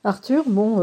Arthur, bon,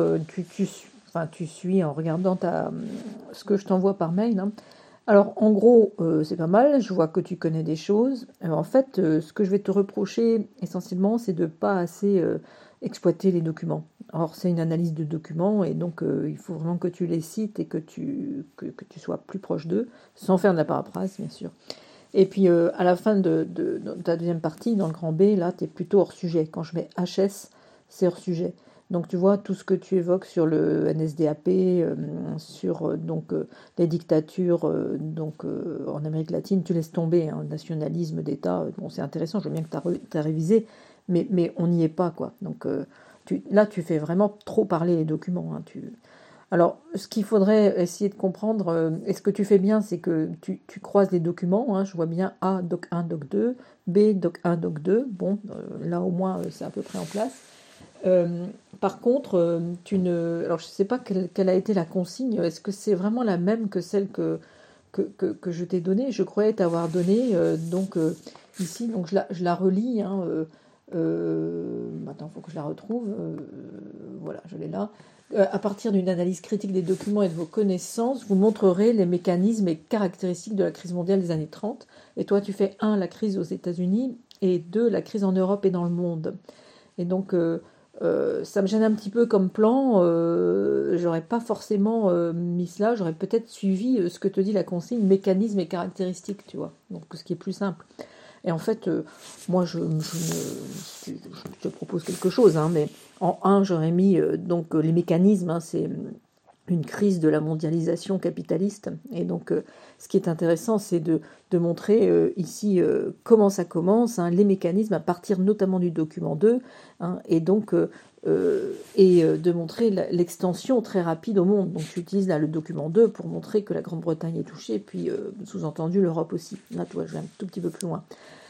tu suis en regardant ce que je t'envoie par mail, hein. Alors, en gros, c'est pas mal, je vois que tu connais des choses. En fait, ce que je vais te reprocher essentiellement, c'est de pas assez exploiter les documents. Or, c'est une analyse de documents et donc il faut vraiment que tu les cites et que tu sois plus proche d'eux, sans faire de la paraphrase, bien sûr. Et puis, à la fin de ta deuxième partie, dans le grand B, là, tu es plutôt hors sujet. Quand je mets HS, c'est hors sujet. Donc, tu vois, tout ce que tu évoques sur le NSDAP, sur les dictatures en Amérique latine, tu laisses tomber, hein, le nationalisme d'État. Bon, c'est intéressant, je veux bien que tu as révisé, mais on n'y est pas, quoi. Donc, là, tu fais vraiment trop parler les documents, hein. Alors, ce qu'il faudrait essayer de comprendre, et ce que tu fais bien, c'est que tu croises les documents, hein. Je vois bien A, doc 1, doc 2, B, doc 1, doc 2. Bon, là au moins, c'est à peu près en place. Par contre, alors je ne sais pas quelle a été la consigne. Est-ce que c'est vraiment la même que celle que je t'ai donnée? Je croyais t'avoir donné, ici, donc je la relis, hein, attends, il faut que je la retrouve. Voilà, je l'ai là. À partir d'une analyse critique des documents et de vos connaissances, vous montrerez les mécanismes et caractéristiques de la crise mondiale des années 30. Et toi, tu fais 1, la crise aux États-Unis, et 2, la crise en Europe et dans le monde. Et donc, ça me gêne un petit peu comme plan. J'aurais pas forcément mis cela. J'aurais peut-être suivi ce que te dit la consigne, mécanisme et caractéristiques, tu vois. Donc, ce qui est plus simple. Et en fait, moi, je te propose quelque chose, hein, mais en 1, j'aurais mis les mécanismes, hein, c'est une crise de la mondialisation capitaliste. Et donc, ce qui est intéressant, c'est de montrer ici comment ça commence, hein, les mécanismes, à partir notamment du document 2, hein, et donc, de montrer l'extension très rapide au monde. Donc, tu utilises là le document 2 pour montrer que la Grande-Bretagne est touchée, puis sous-entendu l'Europe aussi. Là, tu vois, je vais un tout petit peu plus loin.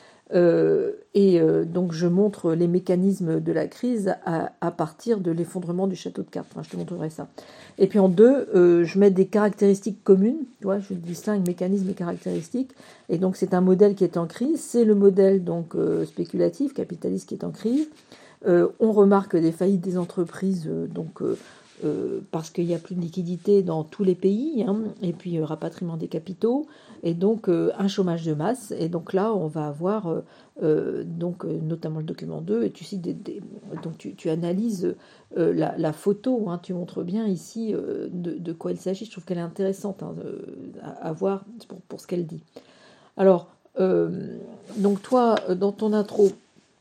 Donc je montre les mécanismes de la crise à partir de l'effondrement du château de cartes. Enfin, je te montrerai ça. Et puis en 2, je mets des caractéristiques communes. Tu vois, je distingue mécanismes et caractéristiques. Et donc c'est un modèle qui est en crise. C'est le modèle donc spéculatif, capitaliste qui est en crise. On remarque des faillites des entreprises, parce qu'il n'y a plus de liquidité dans tous les pays, hein, et puis rapatriement des capitaux, et donc un chômage de masse. Et donc là, on va avoir notamment le document 2, et tu cites donc tu analyses la photo, hein, tu montres bien ici de quoi il s'agit. Je trouve qu'elle est intéressante, hein, à voir pour ce qu'elle dit. Alors, donc toi, dans ton intro,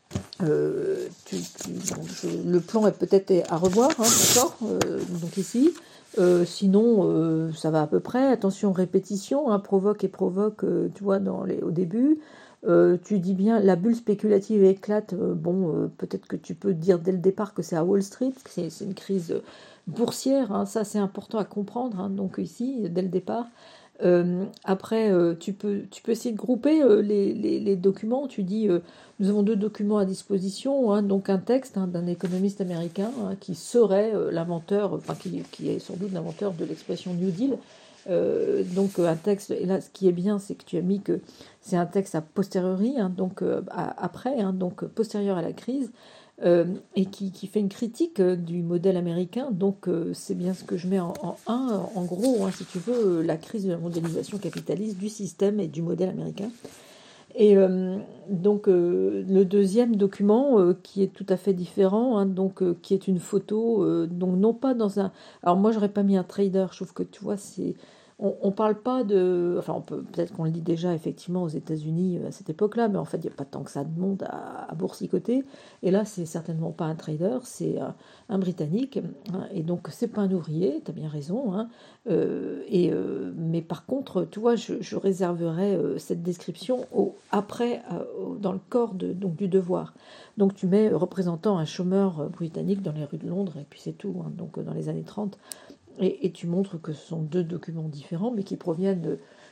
le plan est peut-être à revoir, hein, d'accord, donc ici. Sinon, ça va à peu près. Attention, répétition, hein, provoque et provoque, tu vois, au début. Tu dis bien, la bulle spéculative éclate. Peut-être que tu peux dire dès le départ que c'est à Wall Street, que c'est une crise boursière, hein, ça c'est important à comprendre, hein, donc ici, dès le départ. Après, tu peux essayer de grouper les documents. Tu dis, nous avons 2 documents à disposition, hein, donc un texte, hein, d'un économiste américain, hein, qui serait l'inventeur, enfin qui est sans doute l'inventeur de l'expression New Deal. Donc un texte, et là ce qui est bien, c'est que tu as mis que c'est un texte a posteriori, hein, donc après, hein, donc postérieur à la crise. Et qui fait une critique du modèle américain. Donc c'est bien ce que je mets en 1, en gros, hein, si tu veux, la crise de la mondialisation capitaliste, du système et du modèle américain. Et le deuxième document, qui est tout à fait différent, hein, qui est une photo, donc non pas dans un... Alors moi, j'aurais pas mis un trader, je trouve que, tu vois, c'est... On parle pas de... Enfin, peut-être qu'on le dit déjà, effectivement, aux États-Unis à cette époque-là, mais en fait, il n'y a pas tant que ça de monde à boursicoter. Et là, c'est certainement pas un trader, c'est un Britannique, hein, et donc c'est pas un ouvrier, tu as bien raison, hein. Mais par contre, tu vois, je réserverai cette description après, dans le corps donc, du devoir. Donc tu mets représentant un chômeur britannique dans les rues de Londres, et puis c'est tout, hein, donc dans les années 30. Et tu montres que ce sont 2 documents différents, mais qui proviennent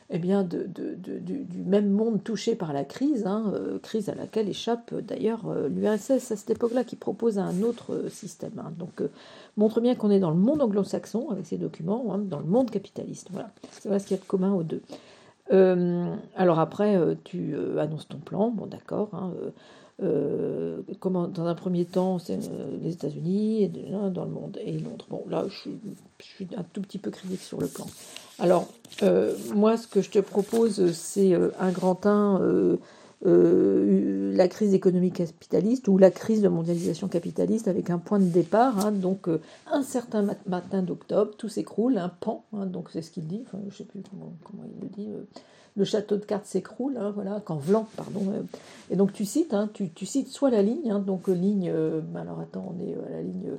du même monde touché par la crise, hein, crise à laquelle échappe d'ailleurs l'URSS à cette époque-là, qui propose un autre système, hein. Donc montre bien qu'on est dans le monde anglo-saxon avec ces documents, hein, dans le monde capitaliste. Voilà, c'est ce qu'il y a de commun aux 2. Alors après, tu annonces ton plan, bon d'accord, hein, comment, dans un premier temps, c'est les États-Unis, et dans le monde, et Londres. Bon, là, je suis un tout petit peu critique sur le plan. Alors, moi, ce que je te propose, c'est un grand 1, la crise économique capitaliste ou la crise de mondialisation capitaliste avec un point de départ. Hein, donc, un certain matin d'octobre, tout s'écroule, un pan, hein, donc c'est ce qu'il dit, enfin, je ne sais plus comment il le dit. Le château de cartes s'écroule, hein, voilà, quand Vlan, pardon. Et donc tu cites, hein, tu cites soit la ligne, hein, donc ligne, alors attends, on est à la ligne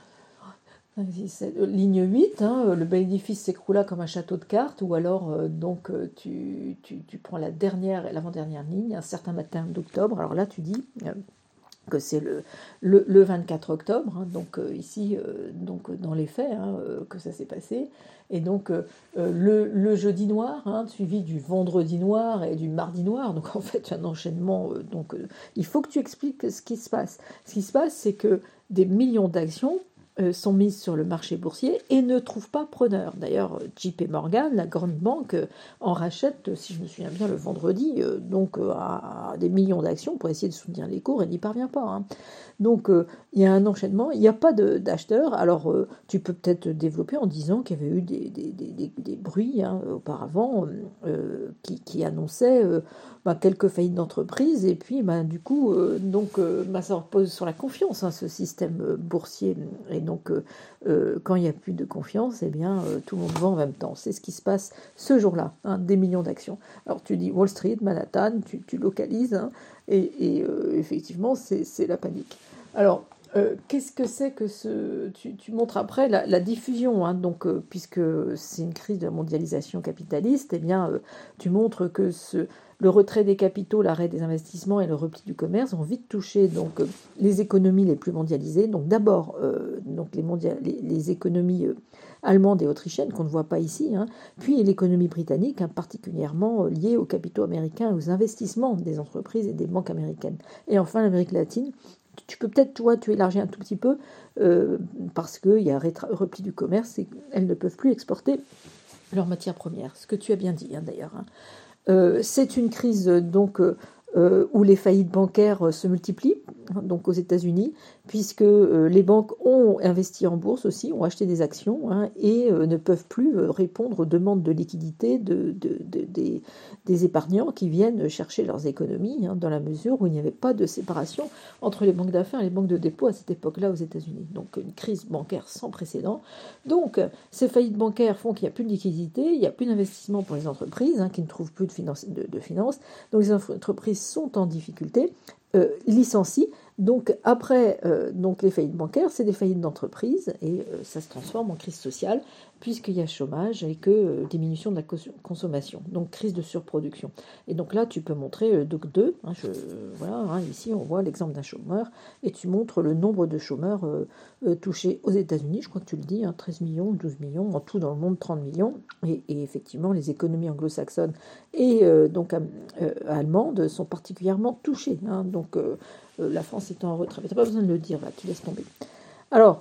ligne 8, hein, le bel édifice s'écroula comme un château de cartes, ou alors donc tu prends l'avant-dernière ligne, un certain matin d'octobre, alors là tu dis que c'est le 24 octobre, hein, donc ici, donc dans les faits, hein, que ça s'est passé, et donc le jeudi noir, hein, suivi du vendredi noir et du mardi noir, donc en fait un enchaînement, donc il faut que tu expliques ce qui se passe. Ce qui se passe, c'est que des millions d'actions sont mises sur le marché boursier et ne trouvent pas preneur. D'ailleurs, JP Morgan, la grande banque, en rachète, si je me souviens bien, le vendredi, donc à des millions d'actions pour essayer de soutenir les cours et n'y parvient pas. Hein. Donc il y a un enchaînement, il n'y a pas d'acheteurs. Alors tu peux peut-être développer en disant qu'il y avait eu des bruits hein, auparavant qui annonçaient quelques faillites d'entreprises et puis du coup ça repose sur la confiance, hein, ce système boursier. Et donc quand il n'y a plus de confiance, eh bien tout le monde vend en même temps. C'est ce qui se passe ce jour-là, hein, des millions d'actions. Alors tu dis Wall Street, Manhattan, tu localises, hein, et effectivement c'est la panique. Alors, qu'est-ce que c'est que ce... Tu montres après la diffusion, hein, donc, puisque c'est une crise de la mondialisation capitaliste, eh bien, tu montres que le retrait des capitaux, l'arrêt des investissements et le repli du commerce ont vite touché donc, les économies les plus mondialisées. Donc d'abord, donc les économies allemandes et autrichiennes, qu'on ne voit pas ici, hein, puis l'économie britannique, hein, particulièrement liée aux capitaux américains et aux investissements des entreprises et des banques américaines. Et enfin, l'Amérique latine. Tu peux peut-être, toi, tu élargis un tout petit peu, parce qu'il y a repli du commerce et elles ne peuvent plus exporter leurs matières premières. Ce que tu as bien dit, hein, d'ailleurs. Hein. C'est une crise donc où les faillites bancaires se multiplient, hein, donc aux États-Unis, puisque les banques ont investi en bourse aussi, ont acheté des actions, hein, et ne peuvent plus répondre aux demandes de liquidité des épargnants qui viennent chercher leurs économies, hein, dans la mesure où il n'y avait pas de séparation entre les banques d'affaires et les banques de dépôt à cette époque-là aux États-Unis. Donc une crise bancaire sans précédent. Donc ces faillites bancaires font qu'il n'y a plus de liquidité, il n'y a plus d'investissement pour les entreprises, hein, qui ne trouvent plus de finances. Donc les entreprises sont en difficulté, licencient. Donc après donc les faillites bancaires, c'est des faillites d'entreprises et ça se transforme en crise sociale puisqu'il y a chômage et que diminution de la consommation, donc crise de surproduction. Et donc là, tu peux montrer donc deux. Hein, voilà, hein, ici on voit l'exemple d'un chômeur et tu montres le nombre de chômeurs touchés aux États-Unis. Je crois que tu le dis, hein, 13 millions, 12 millions, en tout dans le monde 30 millions. Et effectivement, les économies anglo-saxonnes et donc allemandes sont particulièrement touchées. Hein, donc la France étant en retrait. Mais tu n'as pas besoin de le dire, là, tu laisses tomber. Alors,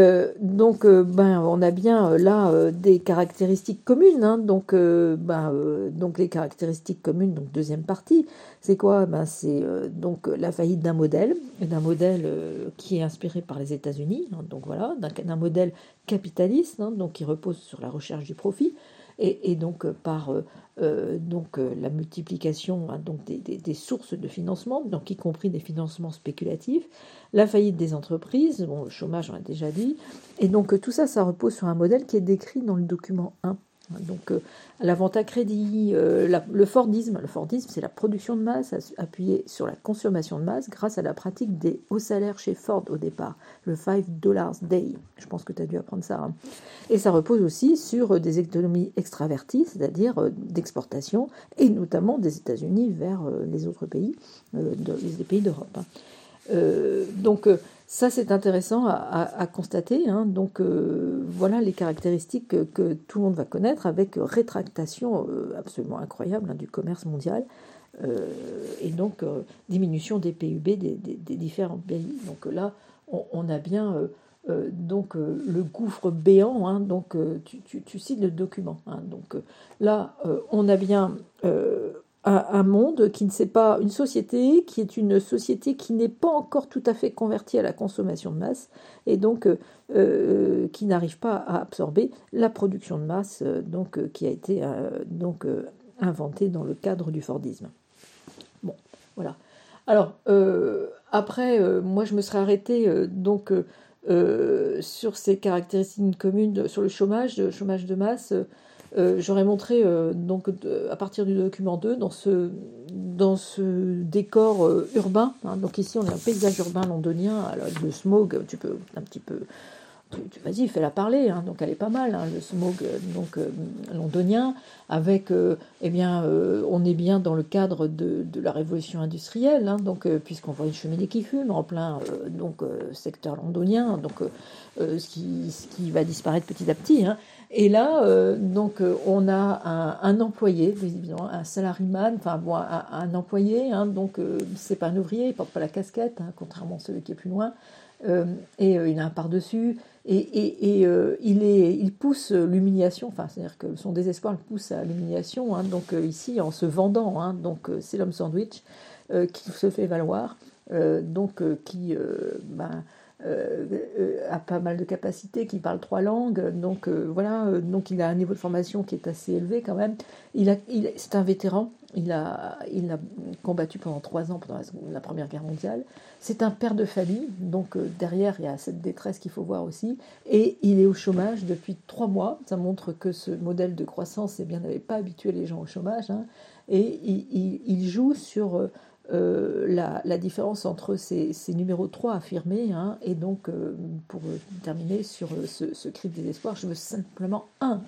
on a bien là des caractéristiques communes. Hein, donc les caractéristiques communes, donc deuxième partie, c'est quoi? C'est donc la faillite d'un modèle qui est inspiré par les États-Unis. Hein, donc voilà, d'un modèle capitaliste, hein, donc qui repose sur la recherche du profit. Et donc par la multiplication, hein, donc des sources de financement, donc y compris des financements spéculatifs, la faillite des entreprises, bon, le chômage on l'a déjà dit, et donc tout ça, ça repose sur un modèle qui est décrit dans le document 1. Donc la vente à crédit, le Fordisme, c'est la production de masse appuyée sur la consommation de masse grâce à la pratique des hauts salaires chez Ford au départ, le $5 day, je pense que tu as dû apprendre ça. Hein. Et ça repose aussi sur des économies extraverties, c'est-à-dire d'exportation, et notamment des États-Unis vers les autres pays, les pays d'Europe. Hein. Ça, c'est intéressant à constater. Hein. Donc, voilà les caractéristiques que tout le monde va connaître avec rétractation absolument incroyable, hein, du commerce mondial et donc diminution des PIB des différents pays. Donc là, on a bien le gouffre béant. Hein. Donc, tu cites le document. Hein. Donc là, on a bien un monde qui ne sait pas, une société qui est une société qui n'est pas encore tout à fait convertie à la consommation de masse et donc qui n'arrive pas à absorber la production de masse qui a été inventée dans le cadre du Fordisme. Bon, voilà. Alors, après, moi je me serais arrêtée sur ces caractéristiques communes, sur le chômage de masse. J'aurais montré à partir du document 2 dans ce décor urbain. Hein, donc ici on est un paysage urbain londonien, alors le smog, tu peux un petit peu, vas-y fais-la parler. Hein, donc elle est pas mal, hein, le smog londonien, avec on est bien dans le cadre de la révolution industrielle, hein, puisqu'on voit une cheminée qui fume en plein secteur londonien, ce qui va disparaître petit à petit. Hein. Et là, on a un employé, évidemment, un salariman, un employé, hein, c'est pas un ouvrier, il porte pas la casquette, hein, contrairement à celui qui est plus loin, il a un par-dessus, il pousse l'humiliation, c'est-à-dire que son désespoir le pousse à l'humiliation, hein, ici en se vendant, hein, c'est l'homme sandwich qui se fait valoir, qui a pas mal de capacités, qui parle 3 langues, il a un niveau de formation qui est assez élevé quand même. C'est un vétéran, il a combattu pendant 3 ans pendant la Première Guerre mondiale. C'est un père de famille, derrière il y a cette détresse qu'il faut voir aussi, et il est au chômage depuis 3 mois. Ça montre que ce modèle de croissance n'avait pas habitué les gens au chômage, hein, et il joue sur la différence entre ces numéros 3 affirmés, hein, et pour terminer sur ce cri de désespoir, je veux simplement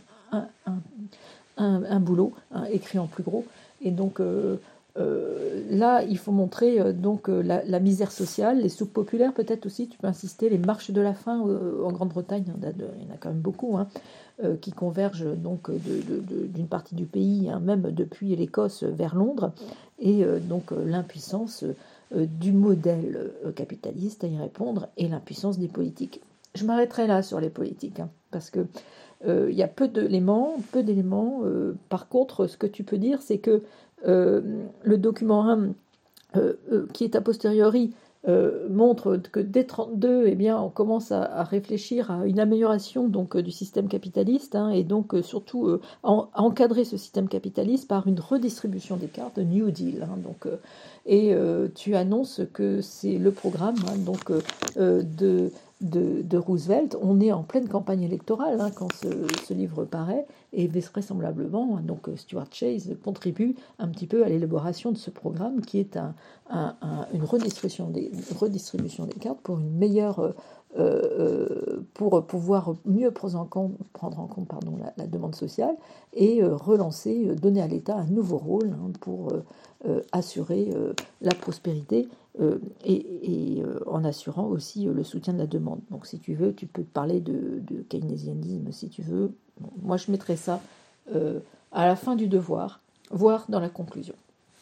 un boulot, hein, écrit en plus gros. Et là, il faut montrer la misère sociale, les soupes populaires, peut-être aussi, tu peux insister, les marches de la faim en Grande-Bretagne, il y en a quand même beaucoup, hein, qui convergent d'une partie du pays, hein, même depuis l'Écosse vers Londres, et l'impuissance du modèle capitaliste à y répondre, et l'impuissance des politiques. Je m'arrêterai là sur les politiques, hein, parce que il y a peu d'éléments. Par contre, ce que tu peux dire, c'est que le document 1, qui est a posteriori, montre que dès 1932, on commence à réfléchir à une amélioration du système capitaliste, hein, et surtout à encadrer ce système capitaliste par une redistribution des cartes, New Deal. Hein, tu annonces que c'est le programme, hein, de Roosevelt. On est en pleine campagne électorale, hein, quand ce livre paraît, et vraisemblablement, Stuart Chase contribue un petit peu à l'élaboration de ce programme qui est une redistribution des cartes pour une meilleure pour pouvoir mieux prendre en compte la demande sociale et relancer, donner à l'État un nouveau rôle, hein, pour assurer la prospérité et en assurant aussi le soutien de la demande. Donc si tu veux, tu peux parler de keynésianisme si tu veux. Bon, moi je mettrai ça à la fin du devoir, voire dans la conclusion.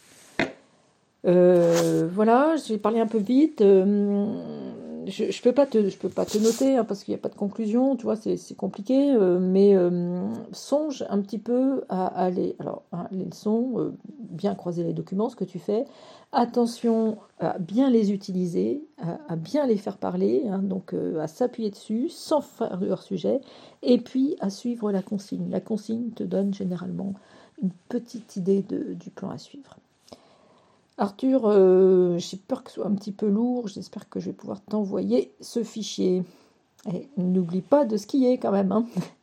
Voilà, j'ai parlé un peu vite. Je peux pas te noter, hein, parce qu'il n'y a pas de conclusion, tu vois, c'est compliqué, mais songe un petit peu à aller. Alors, hein, les leçons, bien croiser les documents, ce que tu fais. Attention à bien les utiliser, à bien les faire parler, hein, à s'appuyer dessus sans faire leur sujet, et puis à suivre la consigne. La consigne te donne généralement une petite idée du plan à suivre. Arthur, j'ai peur que ce soit un petit peu lourd, j'espère que je vais pouvoir t'envoyer ce fichier. Et n'oublie pas de skier quand même, hein.